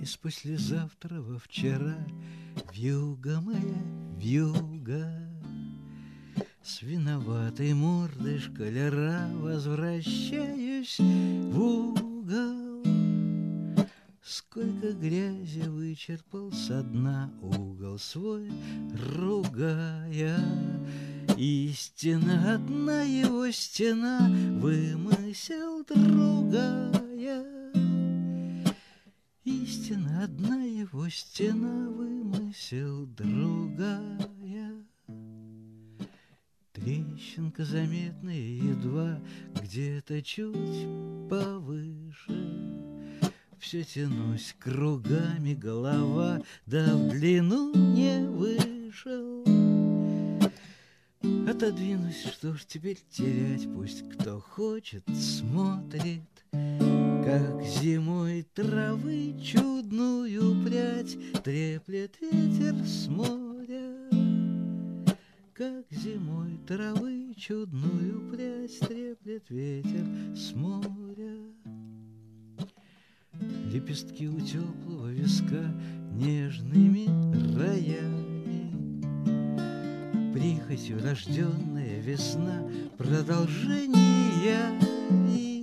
Из послезавтра во вчера, вьюга моя, вьюга, с виноватой мордой школяра возвращаюсь в угол. Сколько грязи вычерпал со дна угол свой, ругая. Истина одна, его стена, вымысел другая. Истина одна, его стена, вымысел другая. Трещинка заметная едва, где-то чуть повыше. Все тянусь кругами, голова, да в длину не вышел. Отодвинусь, что ж теперь терять, пусть кто хочет смотрит, как зимой травы чудную прядь треплет ветер с моря. Как зимой травы чудную прядь треплет ветер с моря. Лепестки у теплого виска нежными роями, прихотью рожденная весна продолжениями.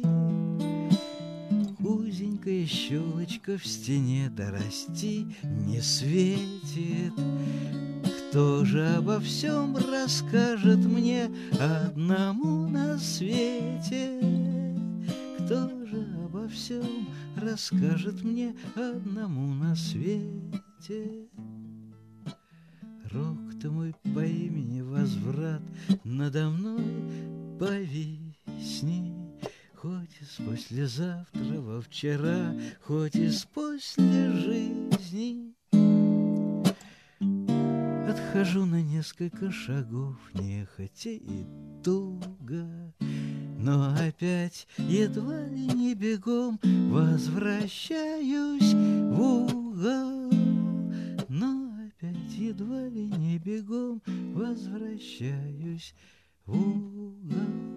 Узенькая щелочка в стене дорасти не светит. Кто же обо всем расскажет мне одному на свете? Кто же обо всем расскажет мне одному на свете? Рок-то мой по имени Возврат надо мной повисни, хоть из послезавтра во вчера, хоть из после жизни. Отхожу на несколько шагов, нехотя и туго, но опять едва ли не бегом возвращаюсь в угол. Но опять едва ли не бегом возвращаюсь в угол.